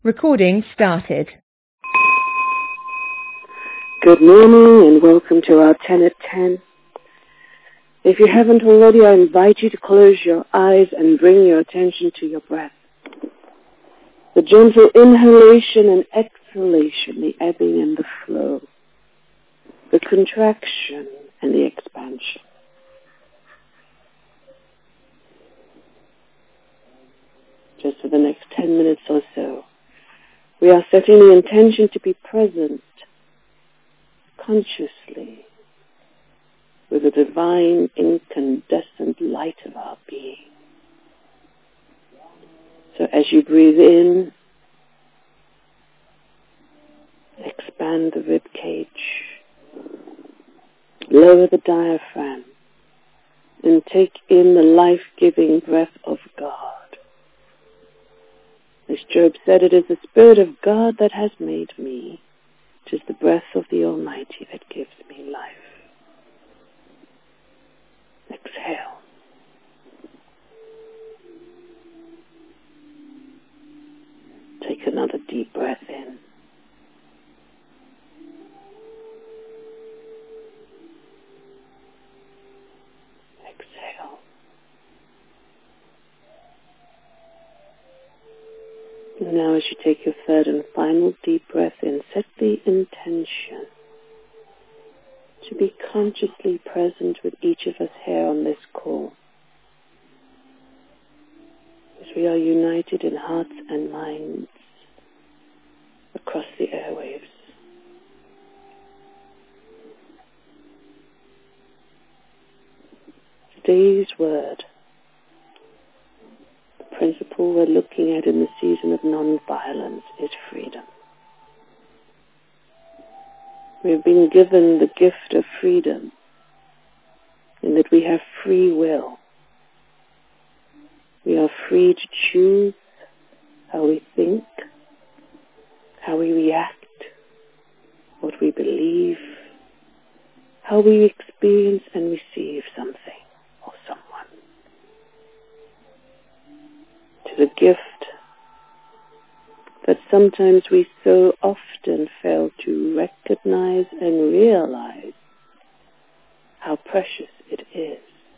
Recording started. Good morning and welcome to our 10 at 10. If you haven't already, I invite you to close your eyes and bring your attention to your breath. The gentle inhalation and exhalation, the ebbing and the flow, the contraction and the expansion. Just for the next 10 minutes or so, we are setting the intention to be present consciously with the divine incandescent light of our being. So as you breathe in, expand the rib cage, lower the diaphragm, and take in the life-giving breath of God. As Job said, it is the Spirit of God that has made me. It is the breath of the Almighty that gives me life. Exhale. Take another deep breath in. Exhale. And now as you take your third and final deep breath in, set the intention to be consciously present with each of us here on this call, as we are united in hearts and minds across the airwaves. Today's word, the principle we're looking at in the season of non-violence, is freedom. We've been given the gift of freedom in that we have free will. We are free to choose how we think, how we react, what we believe, how we experience and receive something or someone. To the gift that sometimes we so often fail to recognize and realize how precious it is.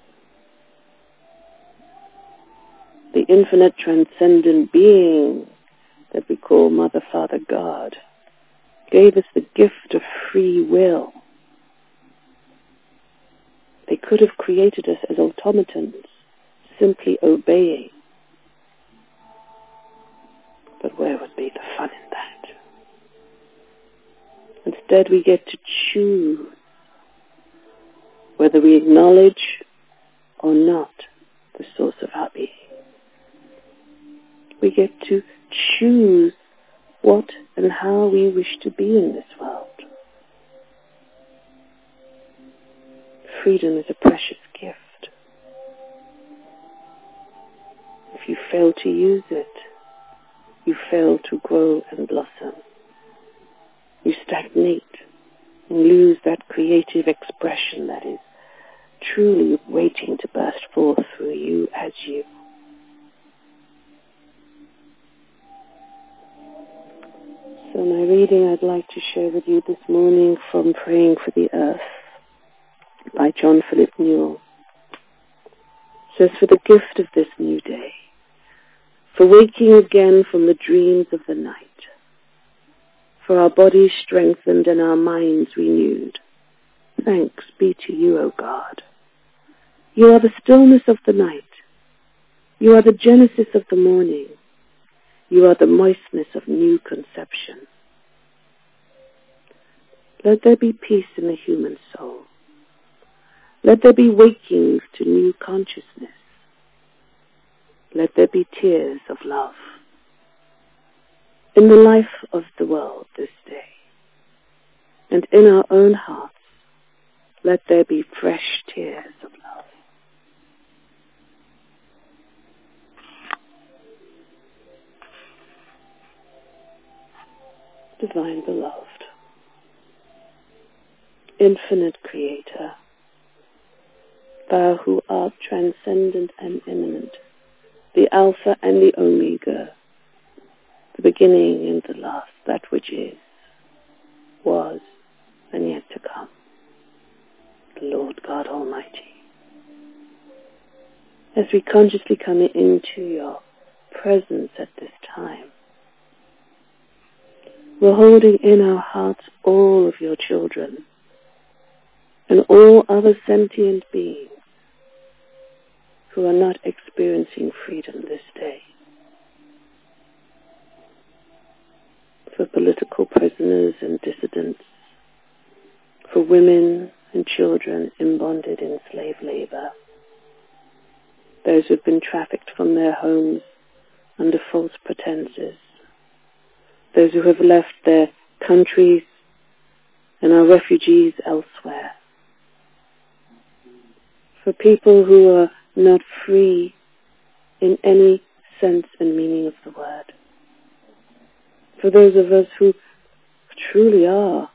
The infinite transcendent being that we call Mother, Father, God gave us the gift of free will. They could have created us as automatons, simply obeying. But where would be the fun in that? Instead, we get to choose whether we acknowledge or not the source of our being. We get to choose what and how we wish to be in this world. Freedom is a precious gift. If you fail to use it, you fail to grow and blossom. You stagnate and lose that creative expression that is truly waiting to burst forth through you as you. So my reading I'd like to share with you this morning from Praying for the Earth by John Philip Newell. It says, for the gift of this new day, for waking again from the dreams of the night, for our bodies strengthened and our minds renewed. Thanks be to you, O God. You are the stillness of the night. You are the genesis of the morning. You are the moistness of new conception. Let there be peace in the human soul. Let there be wakings to new consciousness. Let there be tears of love in the life of the world this day. And in our own hearts, let there be fresh tears of love. Divine Beloved, Infinite Creator, Thou who art transcendent and immanent, the Alpha and the Omega, the beginning and the last, that which is, was, and yet to come, the Lord God Almighty. As we consciously come into your presence at this time, we're holding in our hearts all of your children and all other sentient beings who are not experiencing freedom this day. For political prisoners and dissidents, for women and children embonded in slave labor, those who have been trafficked from their homes under false pretenses, those who have left their countries and are refugees elsewhere, for people who are not free in any sense and meaning of the word, for those of us who truly are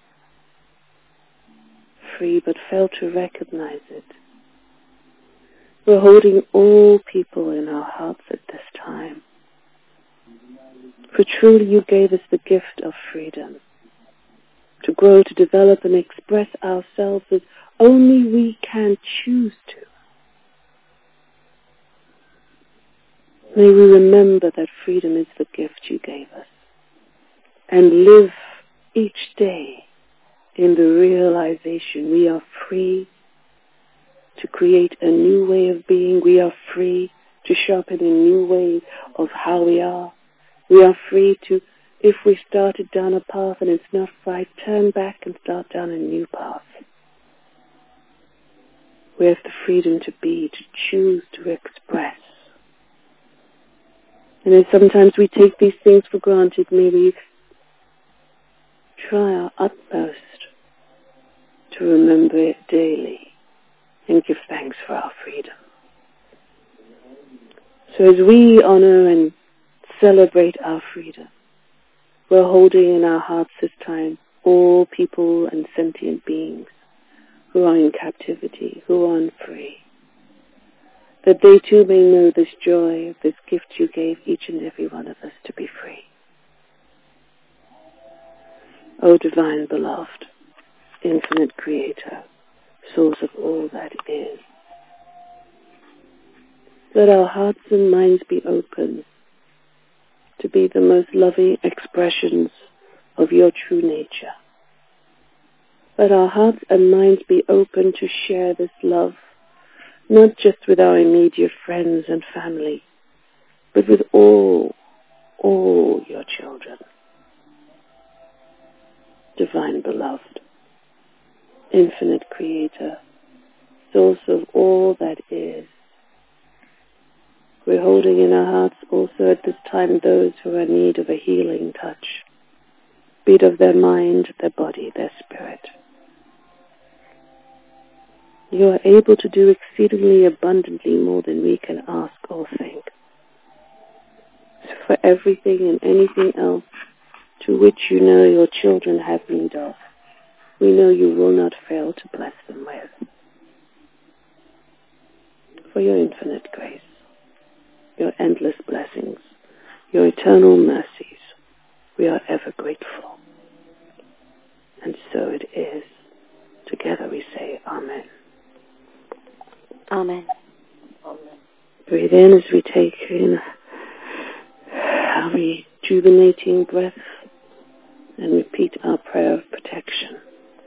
free but fail to recognize it. We're holding all people in our hearts at this time. For truly you gave us the gift of freedom, to grow, to develop and express ourselves as only we can choose to. May we remember that freedom is the gift you gave us, and live each day in the realization we are free to create a new way of being. We are free to sharpen a new way of how we are. We are free to, if we started down a path and it's not right, turn back and start down a new path. We have the freedom to be, to choose, to express. And then sometimes we take these things for granted. May we try our utmost to remember it daily and give thanks for our freedom. So as we honor and celebrate our freedom, we're holding in our hearts this time all people and sentient beings who are in captivity, who are unfree, that they too may know this joy of this gift you gave each and every one of us to be free. O divine beloved, infinite creator, source of all that is, let our hearts and minds be open to be the most loving expressions of your true nature. Let our hearts and minds be open to share this love, not just with our immediate friends and family, but with all your children. Divine beloved, infinite creator, source of all that is, we're holding in our hearts also at this time those who are in need of a healing touch, be it of their mind, their body, their spirit. You are able to do exceedingly abundantly more than we can ask or think. So for everything and anything else to which you know your children have need of, we know you will not fail to bless them with. For your infinite grace, your endless blessings, your eternal mercies, we are ever grateful. And so it is. Together we say Amen. Amen. Amen. Breathe in as we take in a rejuvenating breath and repeat our prayer of protection.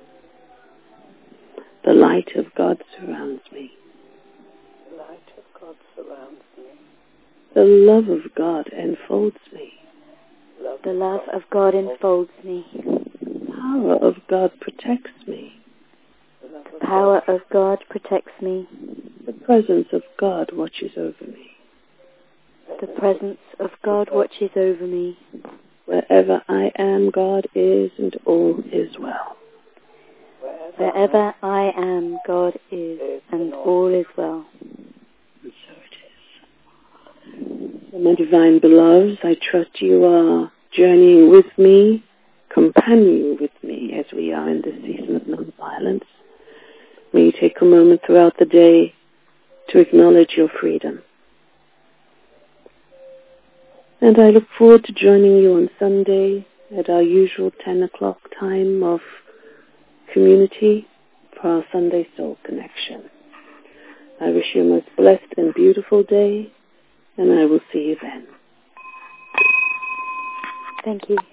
The light of God surrounds me. The light of God surrounds me. The love of God enfolds me. The love of God enfolds me. The power of God protects me. The power of God protects me. The presence of God watches over me. The presence of God watches over me. Wherever I am, God is, and all is well. Wherever I am, God is, and all is well. And so it is. So my divine beloveds, I trust you are journeying with me, companioning with me as we are in this season of non-violence. May you take a moment throughout the day to acknowledge your freedom. And I look forward to joining you on Sunday at our usual 10 o'clock time of community for our Sunday Soul Connection. I wish you a most blessed and beautiful day, and I will see you then. Thank you.